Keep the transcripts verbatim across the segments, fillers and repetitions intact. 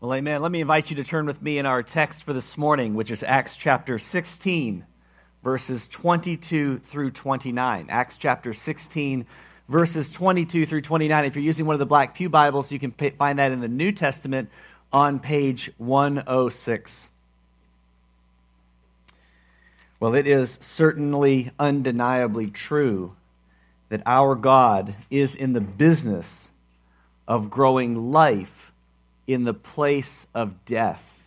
Well, amen. Let me invite you to turn with me in our text for this morning, which is Acts chapter sixteen, verses twenty-two through twenty-nine. Acts chapter sixteen, verses twenty-two through twenty-nine. If you're using one of the Black Pew Bibles, you can pay, find that in the New Testament on page one oh six. Well, it is certainly undeniably true that our God is in the business of growing life in the place of death.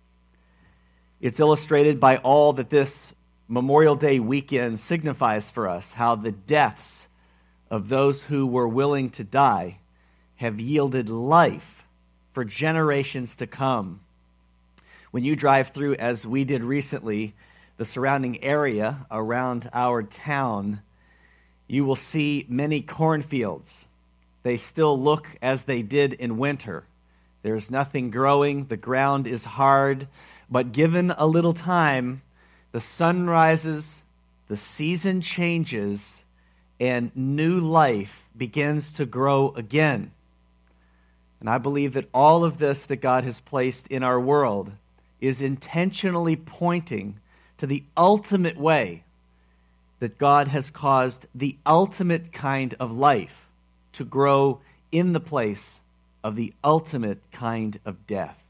It's illustrated by all that this Memorial Day weekend signifies for us, how the deaths of those who were willing to die have yielded life for generations to come. When you drive through, as we did recently, the surrounding area around our town, you will see many cornfields. They still look as they did in winter. There's nothing growing, the ground is hard, but given a little time, the sun rises, the season changes, and new life begins to grow again. And I believe that all of this that God has placed in our world is intentionally pointing to the ultimate way that God has caused the ultimate kind of life to grow in the place of the ultimate kind of death.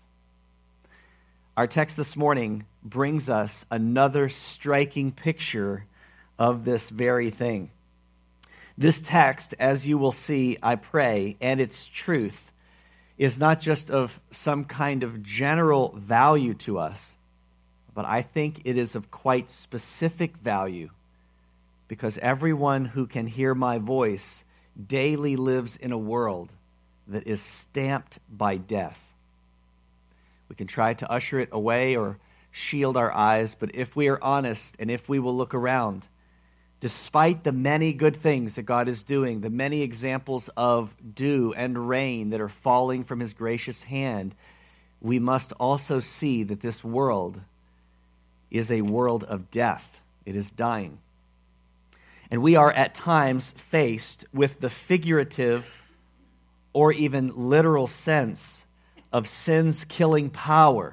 Our text this morning brings us another striking picture of this very thing. This text, as you will see, I pray, and its truth, is not just of some kind of general value to us, but I think it is of quite specific value, because everyone who can hear my voice daily lives in a world that is stamped by death. We can try to usher it away or shield our eyes, but if we are honest and if we will look around, despite the many good things that God is doing, the many examples of dew and rain that are falling from His gracious hand, we must also see that this world is a world of death. It is dying. And we are at times faced with the figurative or even literal sense of sin's killing power.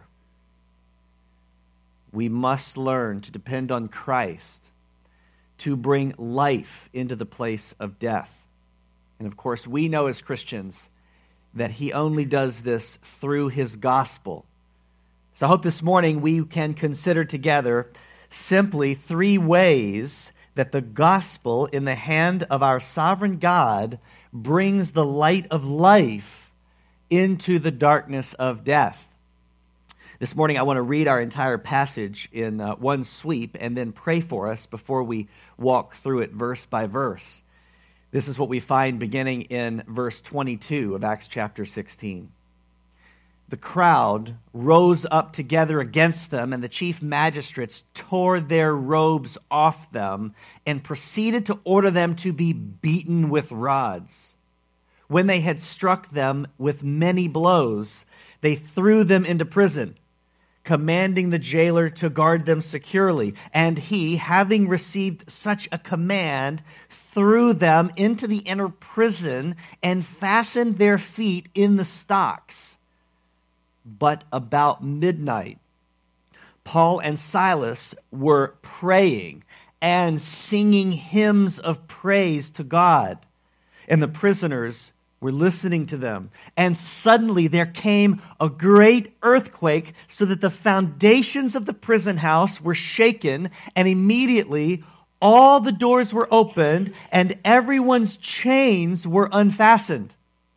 We must learn to depend on Christ to bring life into the place of death. And of course, we know as Christians that He only does this through His gospel. So I hope this morning we can consider together simply three ways that the gospel in the hand of our sovereign God brings the light of life into the darkness of death. This morning I want to read our entire passage in uh, one sweep and then pray for us before we walk through it verse by verse. This is what we find beginning in verse twenty-two of Acts chapter sixteen. The crowd rose up together against them, and the chief magistrates tore their robes off them and proceeded to order them to be beaten with rods. When they had struck them with many blows, they threw them into prison, commanding the jailer to guard them securely. And he, having received such a command, threw them into the inner prison and fastened their feet in the stocks. But about midnight, Paul and Silas were praying and singing hymns of praise to God, and the prisoners were listening to them. And suddenly there came a great earthquake, so that the foundations of the prison house were shaken, and immediately all the doors were opened, and everyone's chains were unfastened.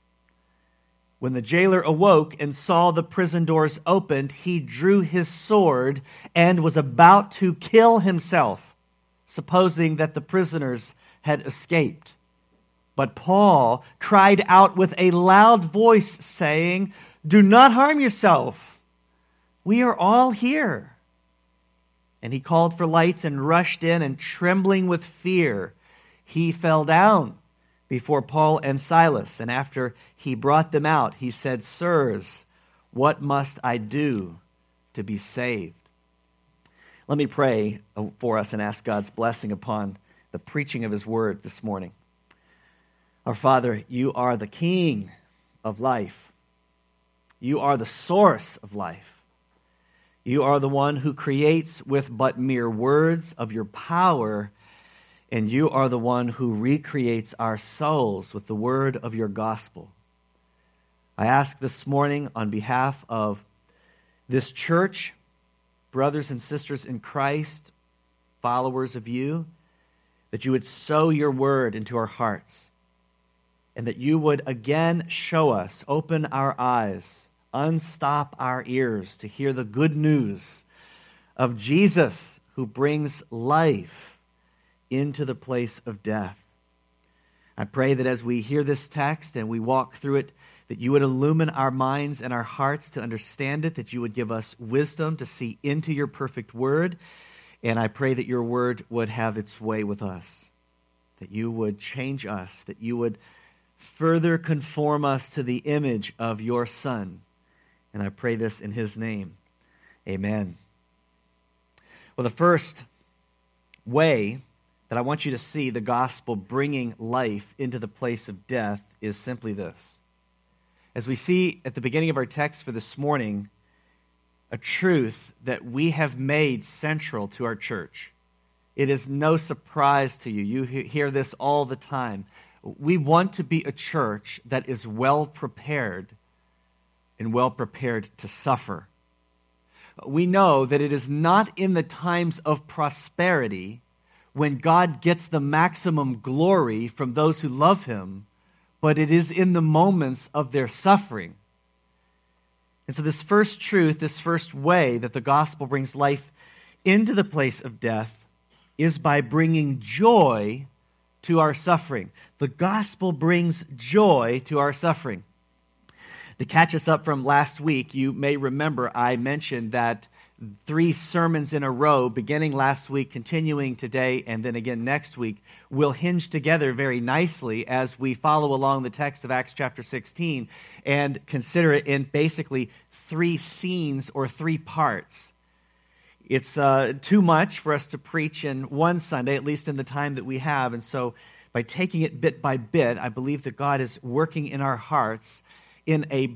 When the jailer awoke and saw the prison doors opened, he drew his sword and was about to kill himself, supposing that the prisoners had escaped. But Paul cried out with a loud voice, saying, "Do not harm yourself. We are all here." And he called for lights and rushed in, and trembling with fear, he fell down before Paul and Silas. And after he brought them out, he said, "Sirs, what must I do to be saved?" Let me pray for us and ask God's blessing upon the preaching of His word this morning. Our Father, You are the King of life. You are the source of life. You are the one who creates with but mere words of your power, and you are the one who recreates our souls with the word of your gospel. I ask this morning on behalf of this church, brothers and sisters in Christ, followers of you, that you would sow your word into our hearts, and that you would again show us, open our eyes, unstop our ears to hear the good news of Jesus who brings life into the place of death. I pray that as we hear this text and we walk through it, that you would illumine our minds and our hearts to understand it, that you would give us wisdom to see into your perfect word, and I pray that your word would have its way with us, that you would change us, that you would further conform us to the image of your Son. And I pray this in his name. Amen. Well, the first way that I want you to see the gospel bringing life into the place of death is simply this. As we see at the beginning of our text for this morning, a truth that we have made central to our church. It is no surprise to you. You hear this all the time. We want to be a church that is well prepared and well prepared to suffer. We know that it is not in the times of prosperity when God gets the maximum glory from those who love him, but it is in the moments of their suffering. And so this first truth, this first way that the gospel brings life into the place of death is by bringing joy to our suffering. The gospel brings joy to our suffering. To catch us up from last week, you may remember I mentioned that three sermons in a row, beginning last week, continuing today, and then again next week, will hinge together very nicely as we follow along the text of Acts chapter sixteen and consider it in basically three scenes or three parts. It's uh, too much for us to preach in one Sunday, at least in the time that we have, and so by taking it bit by bit, I believe that God is working in our hearts in a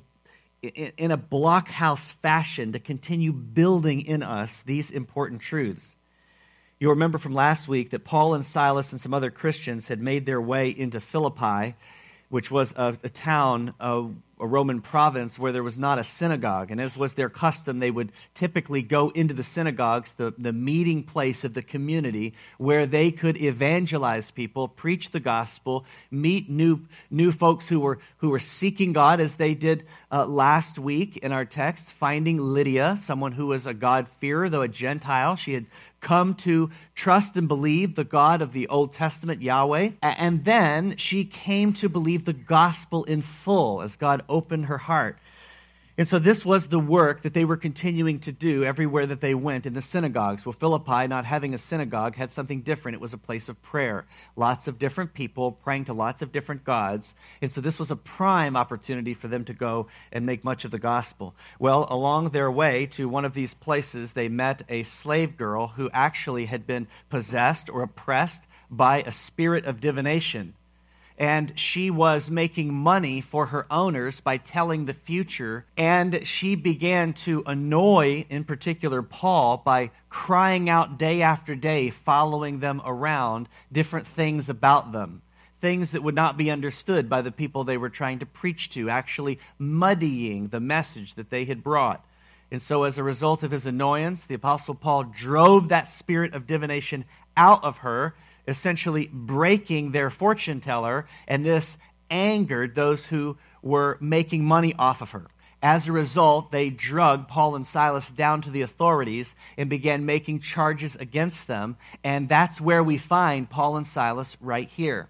in a blockhouse fashion to continue building in us these important truths. You'll remember from last week that Paul and Silas and some other Christians had made their way into Philippi, which was a, a town, a, a Roman province where there was not a synagogue. And as was their custom, they would typically go into the synagogues, the, the meeting place of the community, where they could evangelize people, preach the gospel, meet new new folks who were who were seeking God, as they did uh, last week in our text, finding Lydia, someone who was a God-fearer, though a Gentile. She had come to trust and believe the God of the Old Testament, Yahweh. And then she came to believe the gospel in full as God opened her heart. And so this was the work that they were continuing to do everywhere that they went in the synagogues. Well, Philippi, not having a synagogue, had something different. It was a place of prayer. Lots of different people praying to lots of different gods. And so this was a prime opportunity for them to go and make much of the gospel. Well, along their way to one of these places, they met a slave girl who actually had been possessed or oppressed by a spirit of divination. And she was making money for her owners by telling the future. And she began to annoy, in particular, Paul by crying out day after day, following them around, different things about them, things that would not be understood by the people they were trying to preach to, actually muddying the message that they had brought. And so as a result of his annoyance, the Apostle Paul drove that spirit of divination out of her, essentially breaking their fortune teller, and this angered those who were making money off of her. As a result, they drugged Paul and Silas down to the authorities and began making charges against them, and that's where we find Paul and Silas right here.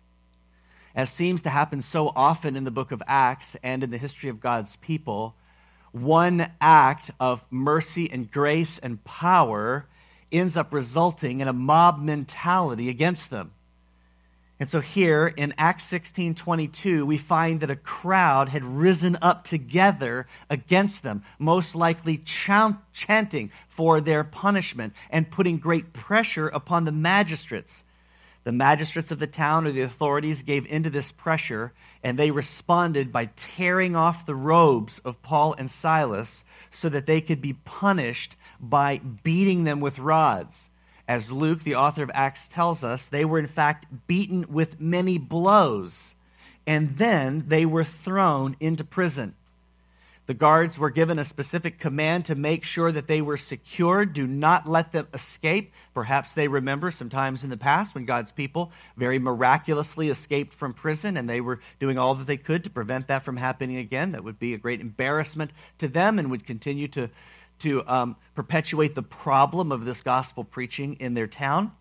As seems to happen so often in the book of Acts and in the history of God's people, one act of mercy and grace and power ends up resulting in a mob mentality against them. And so here in Acts sixteen twenty-two, we find that a crowd had risen up together against them, most likely chant- chanting for their punishment and putting great pressure upon the magistrates. The magistrates of the town or the authorities gave into this pressure, and they responded by tearing off the robes of Paul and Silas so that they could be punished by beating them with rods. As Luke, the author of Acts, tells us, they were in fact beaten with many blows, and then they were thrown into prison. The guards were given a specific command to make sure that they were secured. Do not let them escape. Perhaps they remember sometimes in the past when God's people very miraculously escaped from prison, and they were doing all that they could to prevent that from happening again. That would be a great embarrassment to them and would continue to, to um, perpetuate the problem of this gospel preaching in their town.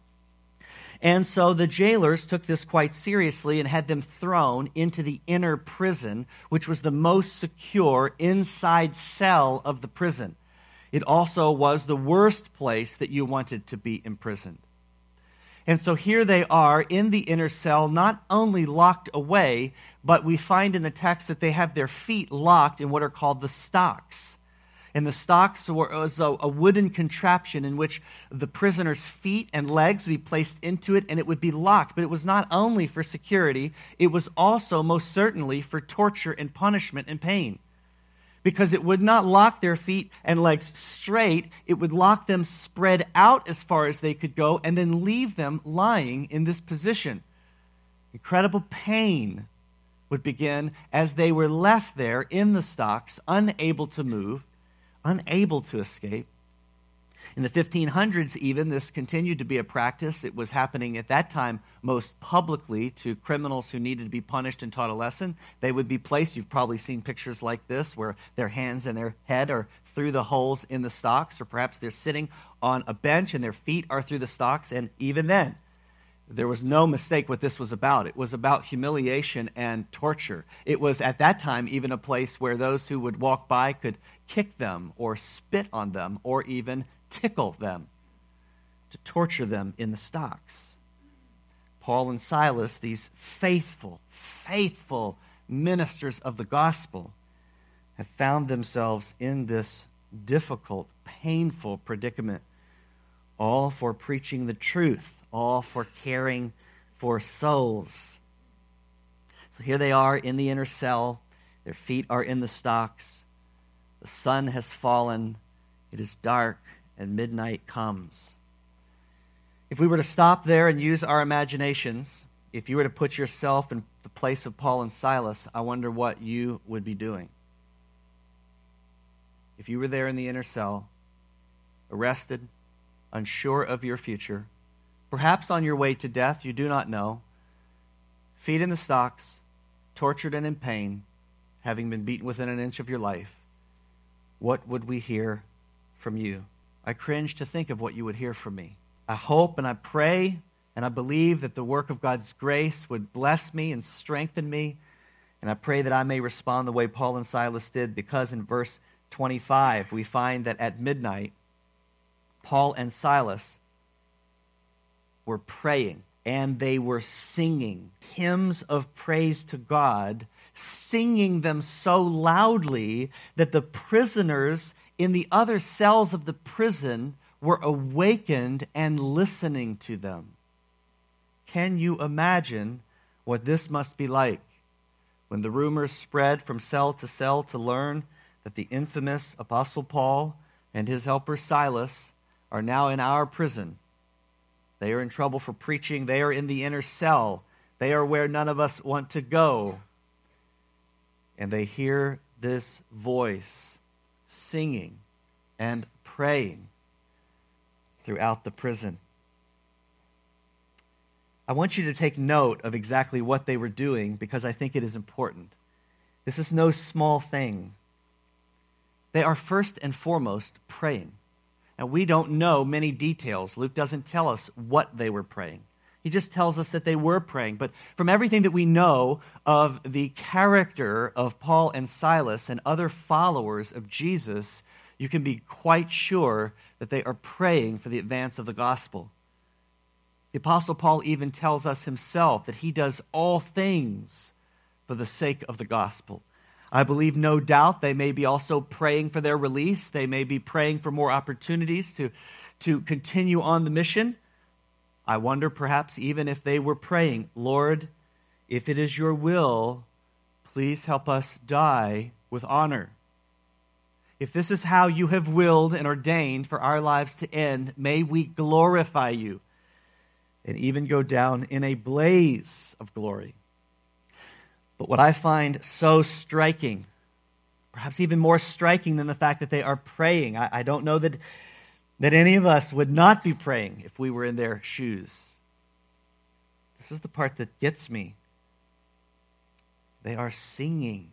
And so the jailers took this quite seriously and had them thrown into the inner prison, which was the most secure inside cell of the prison. It also was the worst place that you wanted to be imprisoned. And so here they are in the inner cell, not only locked away, but we find in the text that they have their feet locked in what are called the stocks. And the stocks were was a, a wooden contraption in which the prisoner's feet and legs would be placed into it, and it would be locked. But it was not only for security, it was also most certainly for torture and punishment and pain. Because it would not lock their feet and legs straight, it would lock them spread out as far as they could go and then leave them lying in this position. Incredible pain would begin as they were left there in the stocks, unable to move, unable to escape. In the fifteen hundreds even, this continued to be a practice. It was happening at that time most publicly to criminals who needed to be punished and taught a lesson. They would be placed, you've probably seen pictures like this, where their hands and their head are through the holes in the stocks, or perhaps they're sitting on a bench and their feet are through the stocks. And even then, there was no mistake what this was about. It was about humiliation and torture. It was at that time even a place where those who would walk by could kick them or spit on them or even tickle them to torture them in the stocks. Paul and Silas, these faithful, faithful ministers of the gospel, have found themselves in this difficult, painful predicament, all for preaching the truth, all for caring for souls. So here they are in the inner cell. Their feet are in the stocks. The sun has fallen. It is dark, and midnight comes. If we were to stop there and use our imaginations, if you were to put yourself in the place of Paul and Silas, I wonder what you would be doing. If you were there in the inner cell, arrested, unsure of your future, perhaps on your way to death, you do not know, feet in the stocks, tortured and in pain, having been beaten within an inch of your life, what would we hear from you? I cringe to think of what you would hear from me. I hope and I pray and I believe that the work of God's grace would bless me and strengthen me, and I pray that I may respond the way Paul and Silas did, because in verse twenty-five we find that at midnight, Paul and Silas were praying, and they were singing hymns of praise to God, singing them so loudly that the prisoners in the other cells of the prison were awakened and listening to them. Can you imagine what this must be like when the rumors spread from cell to cell to learn that the infamous Apostle Paul and his helper Silas are now in our prison? They are in trouble for preaching. They are in the inner cell. They are where none of us want to go. And they hear this voice singing and praying throughout the prison. I want you to take note of exactly what they were doing, because I think it is important. This is no small thing. They are first and foremost praying. Now, we don't know many details. Luke doesn't tell us what they were praying. He just tells us that they were praying. But from everything that we know of the character of Paul and Silas and other followers of Jesus, you can be quite sure that they are praying for the advance of the gospel. The Apostle Paul even tells us himself that he does all things for the sake of the gospel. I believe, no doubt, they may be also praying for their release. They may be praying for more opportunities to, to continue on the mission. I wonder perhaps even if they were praying, Lord, if it is your will, please help us die with honor. If this is how you have willed and ordained for our lives to end, may we glorify you and even go down in a blaze of glory. But what I find so striking, perhaps even more striking than the fact that they are praying, I, I don't know that, that any of us would not be praying if we were in their shoes. This is the part that gets me. They are singing.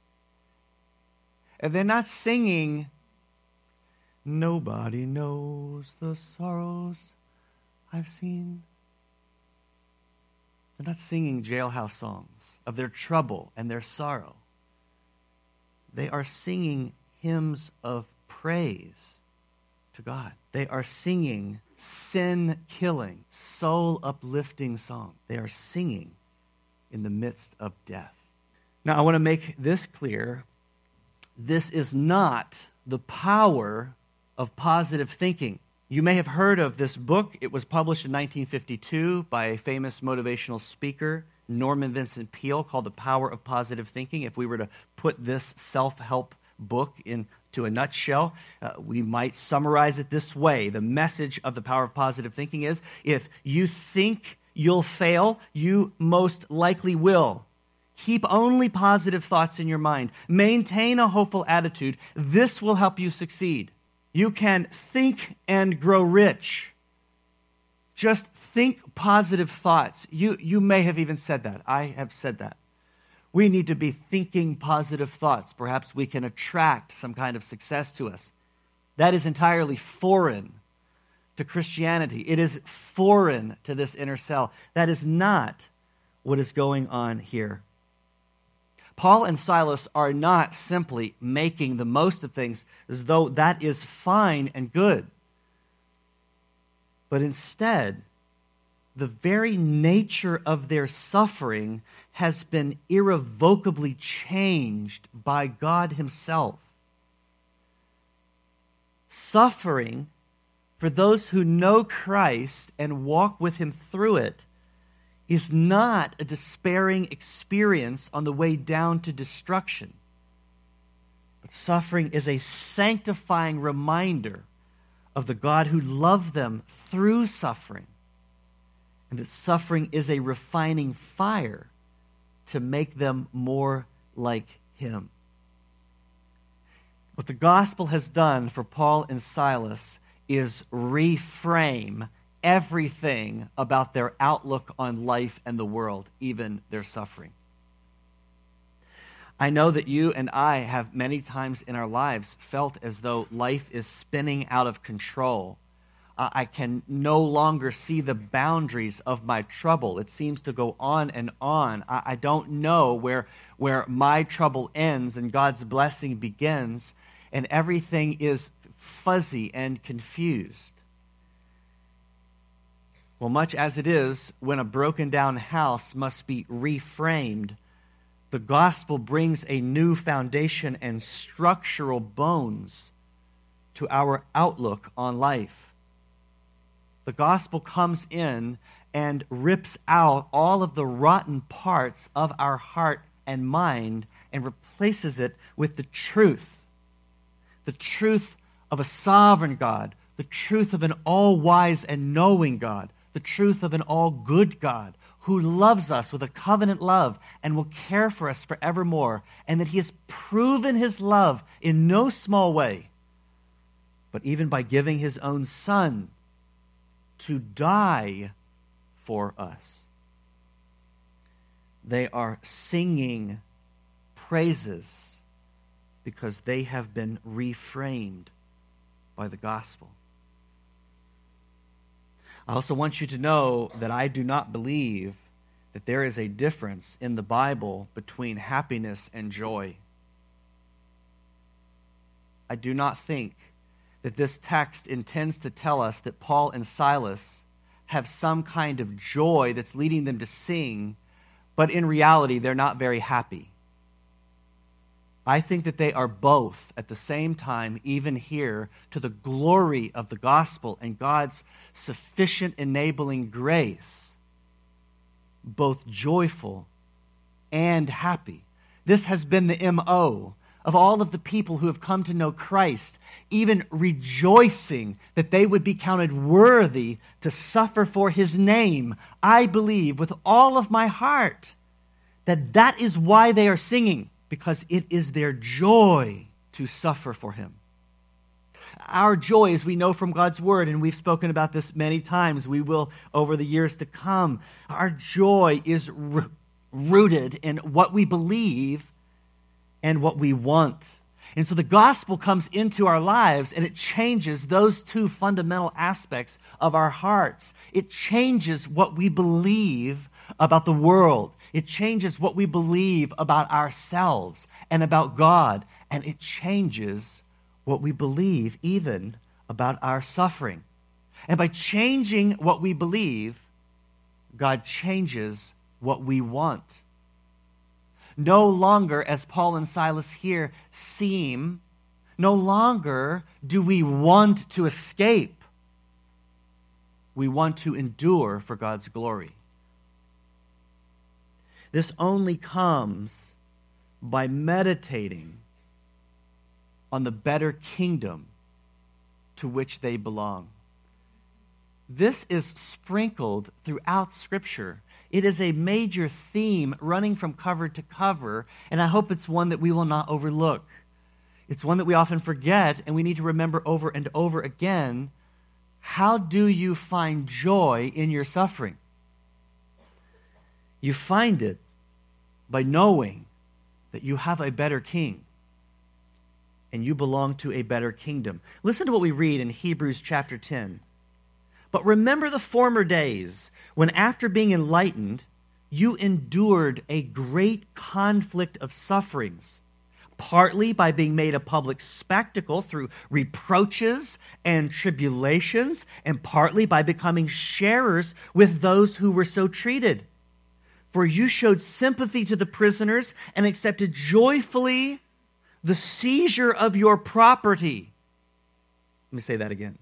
And they're not singing, nobody knows the sorrows I've seen. They're not singing jailhouse songs of their trouble and their sorrow. They are singing hymns of praise to God. They are singing sin-killing, soul-uplifting songs. They are singing in the midst of death. Now, I want to make this clear. This is not the power of positive thinking. You may have heard of this book. It was published in nineteen fifty-two by a famous motivational speaker, Norman Vincent Peale, called The Power of Positive Thinking. If we were to put this self-help book into a nutshell, uh, we might summarize it this way. The message of The Power of Positive Thinking is, if you think you'll fail, you most likely will. Keep only positive thoughts in your mind. Maintain a hopeful attitude. This will help you succeed. You can think and grow rich. Just think positive thoughts. You, you may have even said that. I have said that. We need to be thinking positive thoughts. Perhaps we can attract some kind of success to us. That is entirely foreign to Christianity. It is foreign to this inner cell. That is not what is going on here. Paul and Silas are not simply making the most of things as though that is fine and good. But instead, the very nature of their suffering has been irrevocably changed by God himself. Suffering, for those who know Christ and walk with him through it, is not a despairing experience on the way down to destruction. But suffering is a sanctifying reminder of the God who loved them through suffering, and that suffering is a refining fire to make them more like him. What the gospel has done for Paul and Silas is reframe everything about their outlook on life and the world, even their suffering. I know that you and I have many times in our lives felt as though life is spinning out of control. Uh, I can no longer see the boundaries of my trouble. It seems to go on and on. I, I don't know where, where my trouble ends and God's blessing begins, and everything is fuzzy and confused. Well, much as it is when a broken down house must be reframed, the gospel brings a new foundation and structural bones to our outlook on life. The gospel comes in and rips out all of the rotten parts of our heart and mind and replaces it with the truth. The truth of a sovereign God, the truth of an all-wise and knowing God, the truth of an all-good God who loves us with a covenant love and will care for us forevermore, and that he has proven his love in no small way, but even by giving his own Son to die for us. They are singing praises because they have been reframed by the gospel. I also want you to know that I do not believe that there is a difference in the Bible between happiness and joy. I do not think that this text intends to tell us that Paul and Silas have some kind of joy that's leading them to sing, but in reality, they're not very happy. I think that they are both at the same time, even here, to the glory of the gospel and God's sufficient enabling grace, both joyful and happy. This has been the M O of all of the people who have come to know Christ, even rejoicing that they would be counted worthy to suffer for his name. I believe with all of my heart that that is why they are singing, because it is their joy to suffer for him. Our joy, as we know from God's word, and we've spoken about this many times, we will over the years to come, our joy is r- rooted in what we believe and what we want. And so the gospel comes into our lives and it changes those two fundamental aspects of our hearts. It changes what we believe about the world. It changes what we believe about ourselves and about God. And it changes what we believe even about our suffering. And by changing what we believe, God changes what we want. No longer, as Paul and Silas here seem, no longer do we want to escape. We want to endure for God's glory. This only comes by meditating on the better kingdom to which they belong. This is sprinkled throughout Scripture. It is a major theme running from cover to cover, and I hope it's one that we will not overlook. It's one that we often forget, and we need to remember over and over again. How do you find joy in your suffering? You find it by knowing that you have a better king and you belong to a better kingdom. Listen to what we read in Hebrews chapter ten. But remember the former days when, after being enlightened, you endured a great conflict of sufferings, partly by being made a public spectacle through reproaches and tribulations, and partly by becoming sharers with those who were so treated. For you showed sympathy to the prisoners and accepted joyfully the seizure of your property. Let me say that again.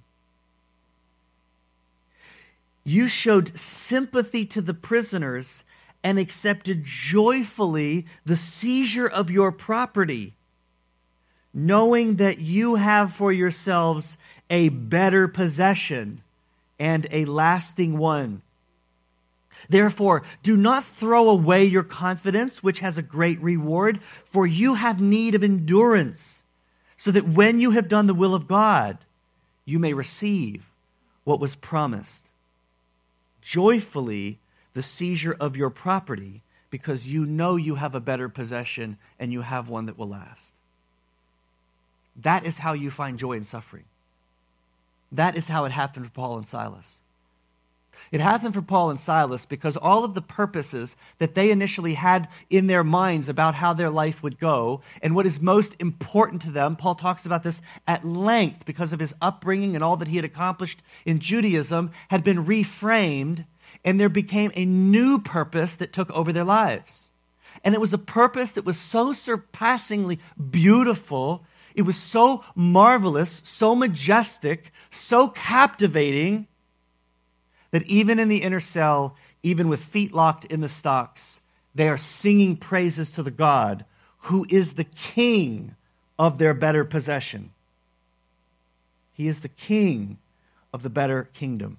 You showed sympathy to the prisoners and accepted joyfully the seizure of your property, knowing that you have for yourselves a better possession and a lasting one. Therefore, do not throw away your confidence, which has a great reward, for you have need of endurance, so that when you have done the will of God, you may receive what was promised. Joyfully the seizure of your property, because you know you have a better possession and you have one that will last. That is how you find joy in suffering. That is how it happened for Paul and Silas. It happened for Paul and Silas because all of the purposes that they initially had in their minds about how their life would go and what is most important to them, Paul talks about this at length because of his upbringing and all that he had accomplished in Judaism, had been reframed, and there became a new purpose that took over their lives. And it was a purpose that was so surpassingly beautiful, it was so marvelous, so majestic, so captivating, that even in the inner cell, even with feet locked in the stocks, they are singing praises to the God who is the king of their better possession. He is the king of the better kingdom.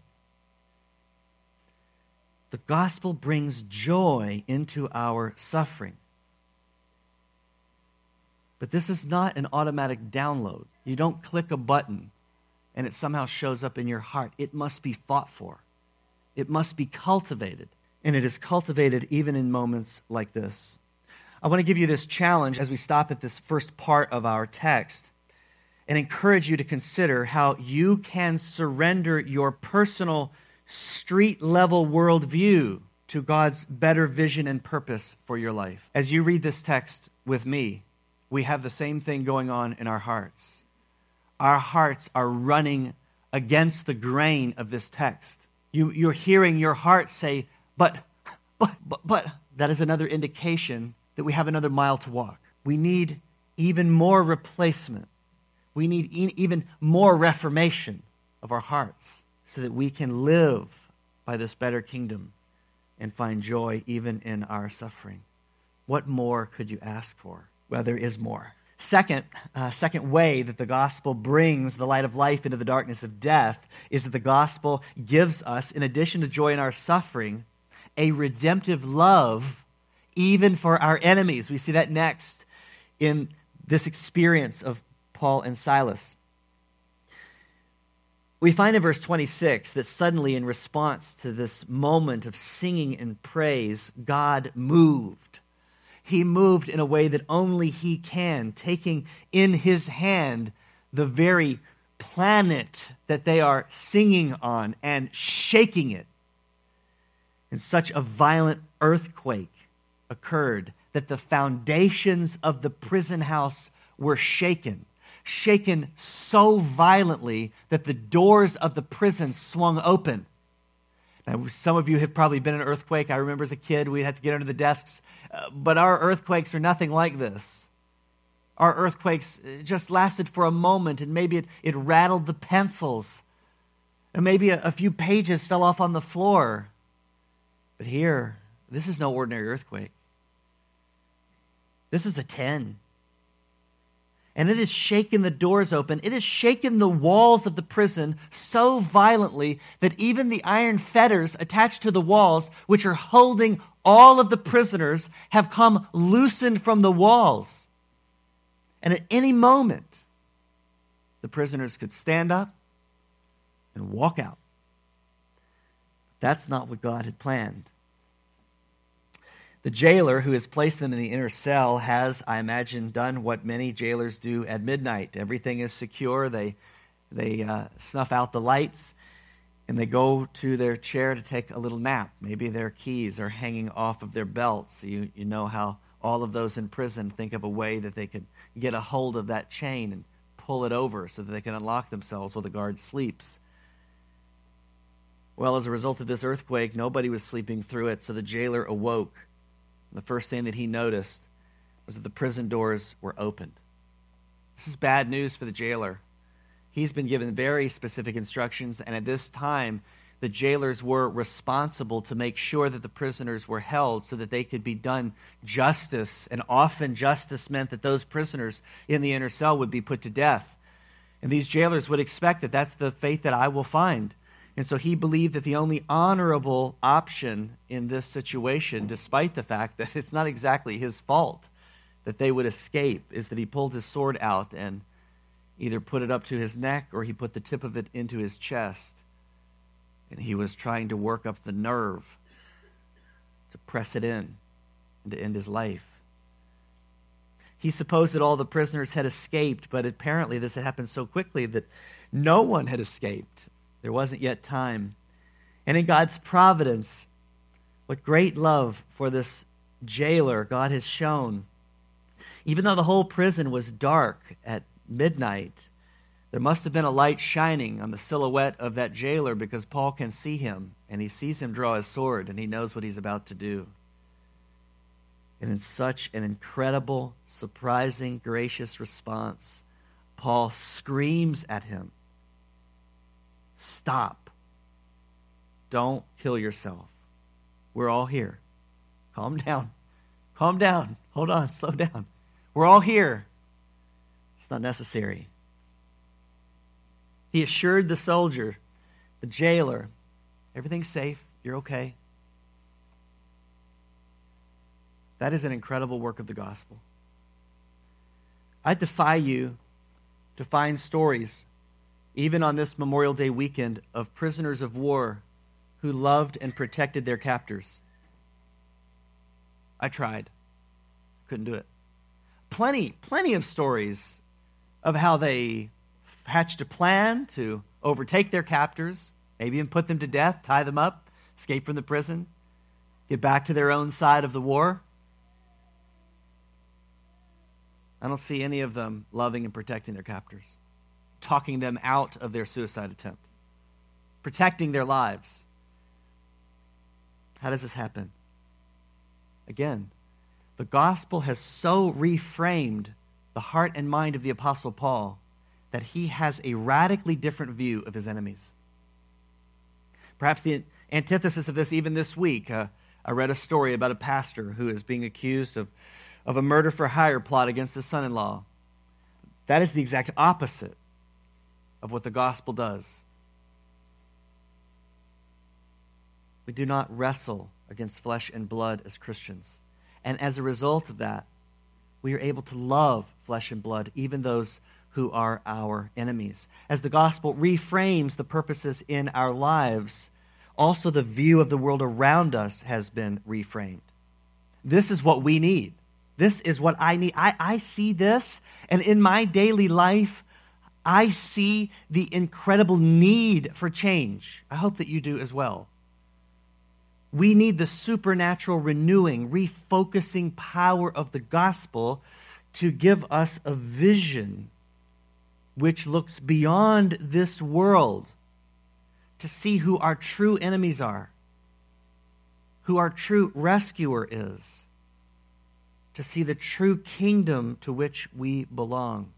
The gospel brings joy into our suffering. But this is not an automatic download. You don't click a button and it somehow shows up in your heart. It must be fought for. It must be cultivated, and it is cultivated even in moments like this. I want to give you this challenge as we stop at this first part of our text and encourage you to consider how you can surrender your personal street-level worldview to God's better vision and purpose for your life. As you read this text with me, we have the same thing going on in our hearts. Our hearts are running against the grain of this text. You, you're hearing your heart say, but, but, but, but. That is another indication that we have another mile to walk. We need even more replacement. We need e- even more reformation of our hearts so that we can live by this better kingdom and find joy even in our suffering. What more could you ask for? Well, there is more. Second, uh, second way that the gospel brings the light of life into the darkness of death is that the gospel gives us, in addition to joy in our suffering, a redemptive love even for our enemies. We see that next in this experience of Paul and Silas. We find in verse twenty-six that suddenly, in response to this moment of singing and praise, God moved. He moved in a way that only he can, taking in his hand the very planet that they are singing on and shaking it. And such a violent earthquake occurred that the foundations of the prison house were shaken. Shaken so violently that the doors of the prison swung open. Now, some of you have probably been in an earthquake. I remember as a kid, we had to get under the desks. Uh, but our earthquakes are nothing like this. Our earthquakes just lasted for a moment, and maybe it, it rattled the pencils. And maybe a, a few pages fell off on the floor. But here, this is no ordinary earthquake. This is a ten. And it has shaken the doors open. It has shaken the walls of the prison so violently that even the iron fetters attached to the walls, which are holding all of the prisoners, have come loosened from the walls. And at any moment, the prisoners could stand up and walk out. That's not what God had planned. The jailer who has placed them in the inner cell has, I imagine, done what many jailers do at midnight. Everything is secure. They, they uh, snuff out the lights, and they go to their chair to take a little nap. Maybe their keys are hanging off of their belts. You, you know how all of those in prison think of a way that they could get a hold of that chain and pull it over so that they can unlock themselves while the guard sleeps. Well, as a result of this earthquake, nobody was sleeping through it, so the jailer awoke. The first thing that he noticed was that the prison doors were opened. This is bad news for the jailer. He's been given very specific instructions, and at this time, the jailers were responsible to make sure that the prisoners were held so that they could be done justice, and often justice meant that those prisoners in the inner cell would be put to death. And these jailers would expect that that's the fate that I will find. And so he believed that the only honorable option in this situation, despite the fact that it's not exactly his fault that they would escape, is that he pulled his sword out and either put it up to his neck or he put the tip of it into his chest. And he was trying to work up the nerve to press it in and to end his life. He supposed that all the prisoners had escaped, but apparently this had happened so quickly that no one had escaped. There wasn't yet time. And in God's providence, what great love for this jailer God has shown. Even though the whole prison was dark at midnight, there must have been a light shining on the silhouette of that jailer because Paul can see him, and he sees him draw his sword, and he knows what he's about to do. And in such an incredible, surprising, gracious response, Paul screams at him, "Stop. Don't kill yourself. We're all here. Calm down. Calm down. Hold on. Slow down. We're all here. It's not necessary." He assured the soldier, the jailer, everything's safe. You're okay. That is an incredible work of the gospel. I defy you to find stories, even on this Memorial Day weekend, of prisoners of war who loved and protected their captors. I tried. Couldn't do it. Plenty, plenty of stories of how they hatched a plan to overtake their captors, maybe even put them to death, tie them up, escape from the prison, get back to their own side of the war. I don't see any of them loving and protecting their captors, talking them out of their suicide attempt, protecting their lives. How does this happen? Again, the gospel has so reframed the heart and mind of the Apostle Paul that he has a radically different view of his enemies. Perhaps the antithesis of this even this week, uh, I read a story about a pastor who is being accused of, of a murder for hire plot against his son-in-law. That is the exact opposite of what the gospel does. We do not wrestle against flesh and blood as Christians. And as a result of that, we are able to love flesh and blood, even those who are our enemies. As the gospel reframes the purposes in our lives, also the view of the world around us has been reframed. This is what we need. This is what I need. I, I see this, and in my daily life, I see the incredible need for change. I hope that you do as well. We need the supernatural renewing, refocusing power of the gospel to give us a vision which looks beyond this world to see who our true enemies are, who our true rescuer is, to see the true kingdom to which we belong.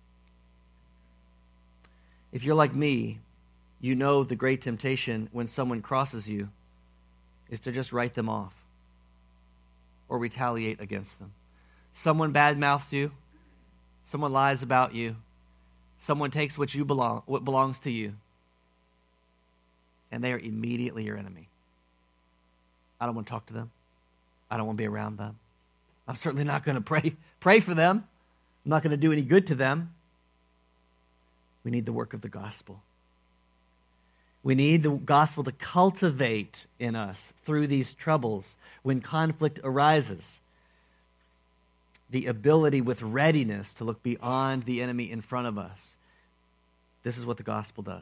If you're like me, you know the great temptation when someone crosses you is to just write them off or retaliate against them. Someone badmouths you, someone lies about you, someone takes what you belong, what belongs to you, and they are immediately your enemy. I don't want to talk to them. I don't want to be around them. I'm certainly not going to pray, pray for them. I'm not going to do any good to them. We need the work of the gospel. We need the gospel to cultivate in us through these troubles when conflict arises. The ability with readiness to look beyond the enemy in front of us. This is what the gospel does.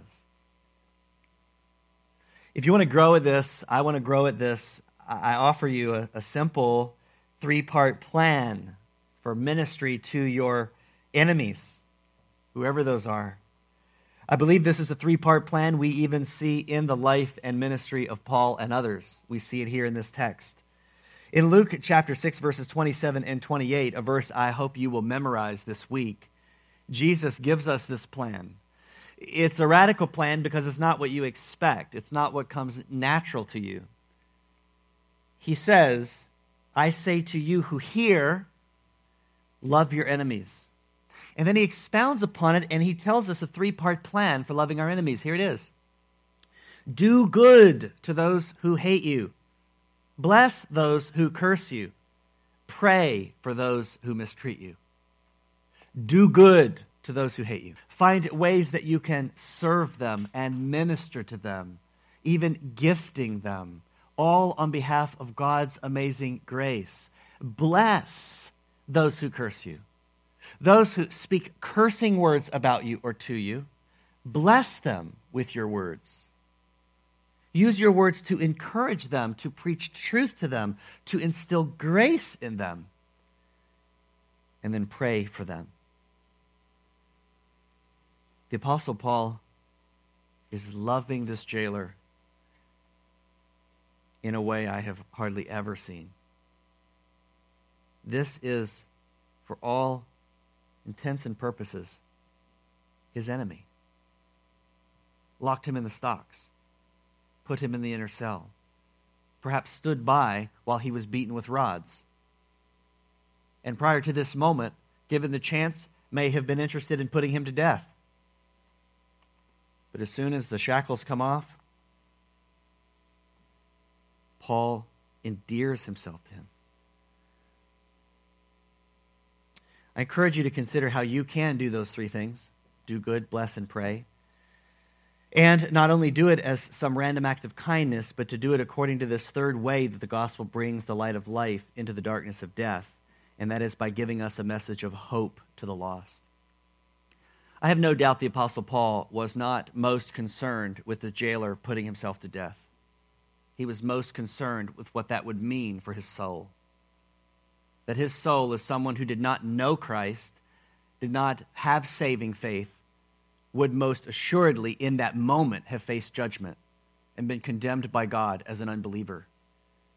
If you want to grow at this, I want to grow at this, I offer you a, a simple three-part plan for ministry to your enemies, whoever those are. I believe this is a three-part plan we even see in the life and ministry of Paul and others. We see it here in this text. In Luke chapter six, verses twenty-seven and twenty-eight, a verse I hope you will memorize this week, Jesus gives us this plan. It's a radical plan because it's not what you expect. It's not what comes natural to you. He says, I say to you who hear, love your enemies. And then he expounds upon it and he tells us a three-part plan for loving our enemies. Here it is. Do good to those who hate you. Bless those who curse you. Pray for those who mistreat you. Do good to those who hate you. Find ways that you can serve them and minister to them, even gifting them, all on behalf of God's amazing grace. Bless those who curse you. Those who speak cursing words about you or to you, bless them with your words. Use your words to encourage them, to preach truth to them, to instill grace in them, and then pray for them. The Apostle Paul is loving this jailer in a way I have hardly ever seen. This is, for all intents and purposes, his enemy. Locked him in the stocks, put him in the inner cell, perhaps stood by while he was beaten with rods. And prior to this moment, given the chance, may have been interested in putting him to death. But as soon as the shackles come off, Paul endears himself to him. I encourage you to consider how you can do those three things. Do good, bless, and pray. And not only do it as some random act of kindness, but to do it according to this third way that the gospel brings the light of life into the darkness of death, and that is by giving us a message of hope to the lost. I have no doubt the Apostle Paul was not most concerned with the jailer putting himself to death. He was most concerned with what that would mean for his soul. That his soul, as someone who did not know Christ, did not have saving faith, would most assuredly in that moment have faced judgment and been condemned by God as an unbeliever.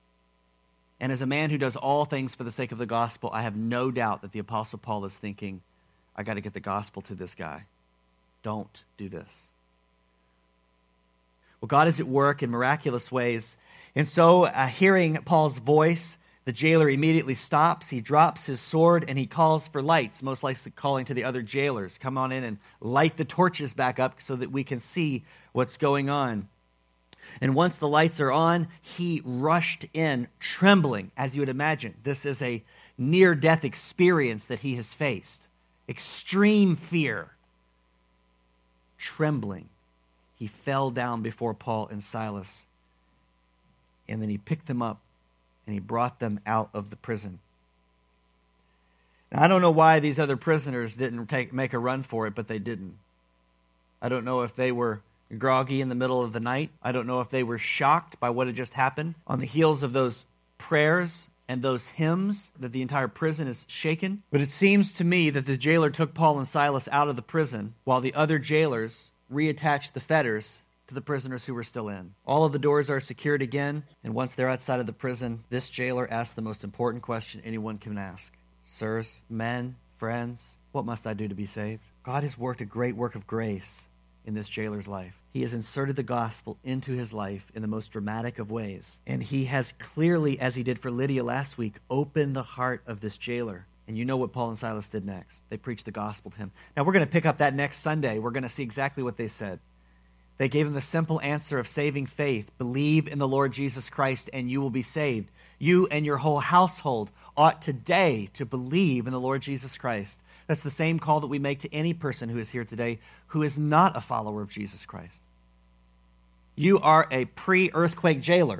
And as a man who does all things for the sake of the gospel, I have no doubt that the Apostle Paul is thinking, I got to get the gospel to this guy. Don't do this. Well, God is at work in miraculous ways. And so, uh, hearing Paul's voice, the jailer immediately stops. He drops his sword and he calls for lights, most likely calling to the other jailers. Come on in and light the torches back up so that we can see what's going on. And once the lights are on, he rushed in, trembling, as you would imagine. This is a near-death experience that he has faced. Extreme fear. Trembling. He fell down before Paul and Silas. And then he picked them up and he brought them out of the prison. Now, I don't know why these other prisoners didn't take, make a run for it, but they didn't. I don't know if they were groggy in the middle of the night. I don't know if they were shocked by what had just happened. On the heels of those prayers and those hymns that the entire prison is shaken. But it seems to me that the jailer took Paul and Silas out of the prison while the other jailers reattached the fetters to the prisoners who were still in. All of the doors are secured again, and once they're outside of the prison, this jailer asks the most important question anyone can ask. Sirs, men, friends, what must I do to be saved? God has worked a great work of grace in this jailer's life. He has inserted the gospel into his life in the most dramatic of ways. And he has clearly, as he did for Lydia last week, opened the heart of this jailer. And you know what Paul and Silas did next. They preached the gospel to him. Now we're going to pick up that next Sunday. We're going to see exactly what they said. They gave him the simple answer of saving faith. Believe in the Lord Jesus Christ and you will be saved. You and your whole household ought today to believe in the Lord Jesus Christ. That's the same call that we make to any person who is here today who is not a follower of Jesus Christ. You are a pre-earthquake jailer.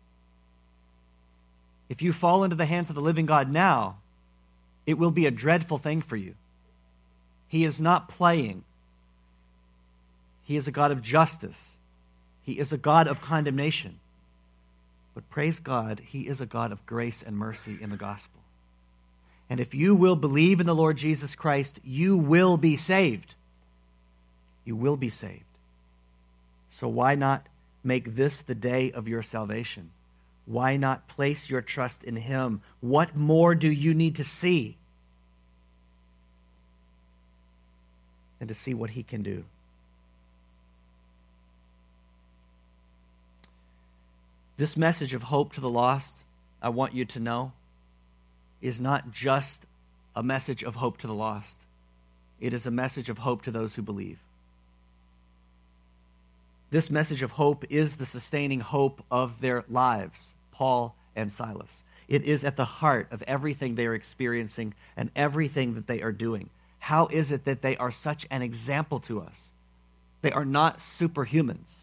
If you fall into the hands of the living God now, it will be a dreadful thing for you. He is not playing. He is a God of justice. He is a God of condemnation. But praise God, he is a God of grace and mercy in the gospel. And if you will believe in the Lord Jesus Christ, you will be saved. You will be saved. So why not make this the day of your salvation? Why not place your trust in him? What more do you need to see than to see what he can do? This message of hope to the lost, I want you to know, is not just a message of hope to the lost. It is a message of hope to those who believe. This message of hope is the sustaining hope of their lives, Paul and Silas. It is at the heart of everything they are experiencing and everything that they are doing. How is it that they are such an example to us? They are not superhumans.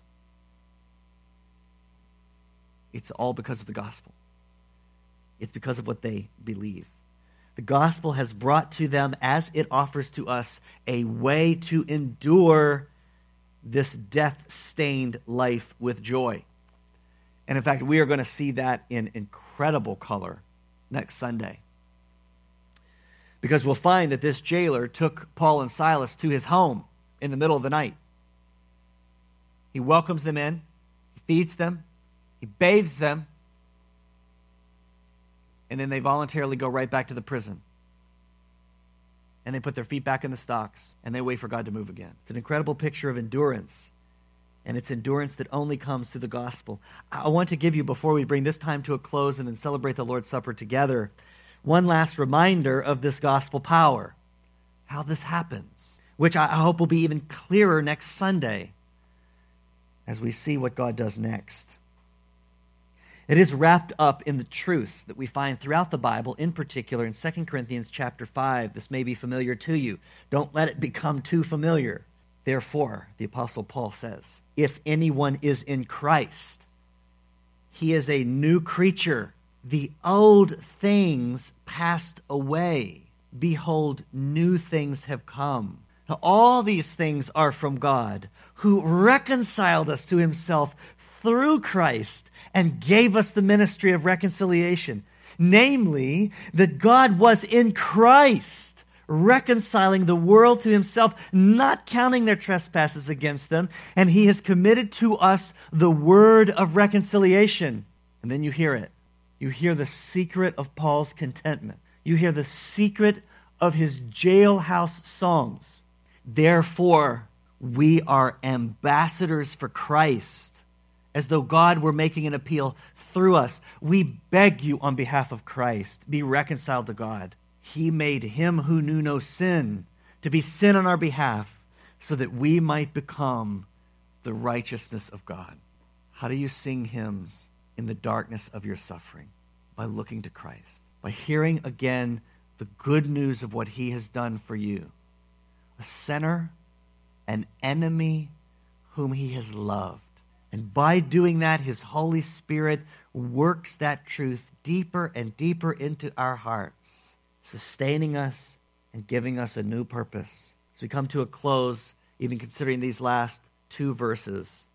It's all because of the gospel. It's because of what they believe. The gospel has brought to them, as it offers to us, a way to endure this death-stained life with joy. And in fact, we are going to see that in incredible color next Sunday. Because we'll find that this jailer took Paul and Silas to his home in the middle of the night. He welcomes them in, he feeds them, he bathes them, and then they voluntarily go right back to the prison. And they put their feet back in the stocks, and they wait for God to move again. It's an incredible picture of endurance, and it's endurance that only comes through the gospel. I want to give you, before we bring this time to a close and then celebrate the Lord's Supper together, one last reminder of this gospel power, how this happens, which I hope will be even clearer next Sunday as we see what God does next. It is wrapped up in the truth that we find throughout the Bible, in particular in Second Corinthians chapter five. This may be familiar to you. Don't let it become too familiar. Therefore, the Apostle Paul says, if anyone is in Christ, he is a new creature. The old things passed away. Behold, new things have come. Now, all these things are from God, who reconciled us to himself through Christ and gave us the ministry of reconciliation. Namely, that God was in Christ, reconciling the world to himself, not counting their trespasses against them, and he has committed to us the word of reconciliation. And then you hear it. You hear the secret of Paul's contentment. You hear the secret of his jailhouse songs. Therefore, we are ambassadors for Christ, as though God were making an appeal through us. We beg you on behalf of Christ, be reconciled to God. He made him who knew no sin to be sin on our behalf, so that we might become the righteousness of God. How do you sing hymns in the darkness of your suffering? By looking to Christ, by hearing again the good news of what he has done for you. A sinner, an enemy whom he has loved. And by doing that, his Holy Spirit works that truth deeper and deeper into our hearts, sustaining us and giving us a new purpose. As we come to a close, even considering these last two verses,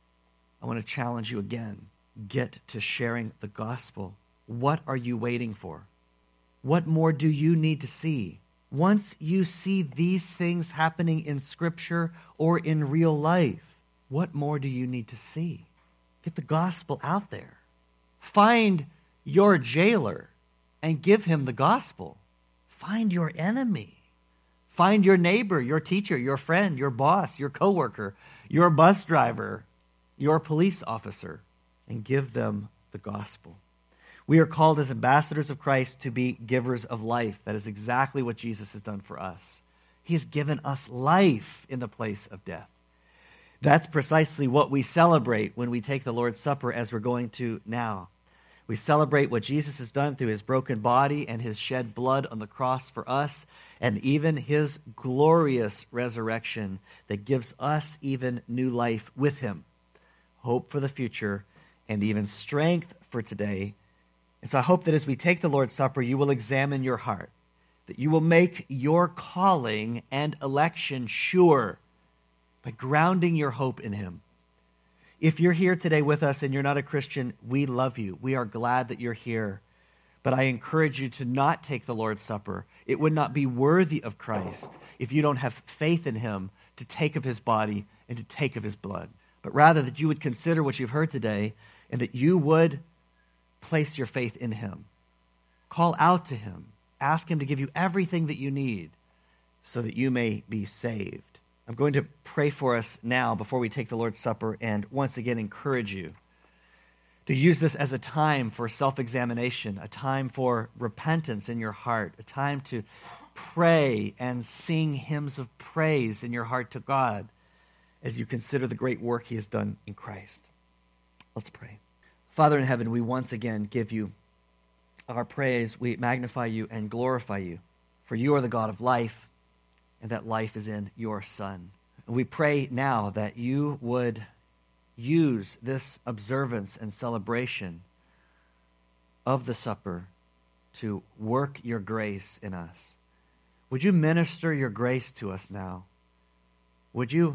I want to challenge you again. Get to sharing the gospel. What are you waiting for? What more do you need to see? Once you see these things happening in Scripture or in real life, what more do you need to see? Get the gospel out there. Find your jailer and give him the gospel. Find your enemy. Find your neighbor, your teacher, your friend, your boss, your coworker, your bus driver, your police officer, and give them the gospel. We are called as ambassadors of Christ to be givers of life. That is exactly what Jesus has done for us. He has given us life in the place of death. That's precisely what we celebrate when we take the Lord's Supper, as we're going to now. We celebrate what Jesus has done through his broken body and his shed blood on the cross for us, and even his glorious resurrection that gives us even new life with him, hope for the future, and even strength for today. And so I hope that as we take the Lord's Supper, you will examine your heart, that you will make your calling and election sure by grounding your hope in him. If you're here today with us and you're not a Christian, we love you. We are glad that you're here. But I encourage you to not take the Lord's Supper. It would not be worthy of Christ if you don't have faith in him to take of his body and to take of his blood. But rather that you would consider what you've heard today and that you would place your faith in him. Call out to him. Ask him to give you everything that you need so that you may be saved. I'm going to pray for us now before we take the Lord's Supper and once again encourage you to use this as a time for self-examination, a time for repentance in your heart, a time to pray and sing hymns of praise in your heart to God as you consider the great work he has done in Christ. Let's pray. Father in heaven, we once again give you our praise. We magnify you and glorify you, for you are the God of life, and that life is in your Son. And we pray now that you would use this observance and celebration of the supper to work your grace in us. Would you minister your grace to us now? Would you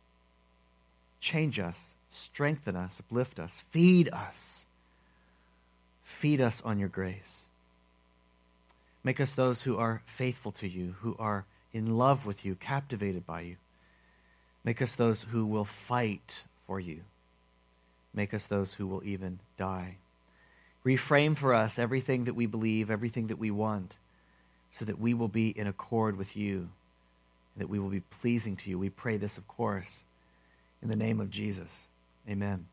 change us, strengthen us, uplift us, feed us. Feed us on your grace. Make us those who are faithful to you, who are in love with you, captivated by you. Make us those who will fight for you. Make us those who will even die. Reframe for us everything that we believe, everything that we want, so that we will be in accord with you, that we will be pleasing to you. We pray this, of course, in the name of Jesus. Amen.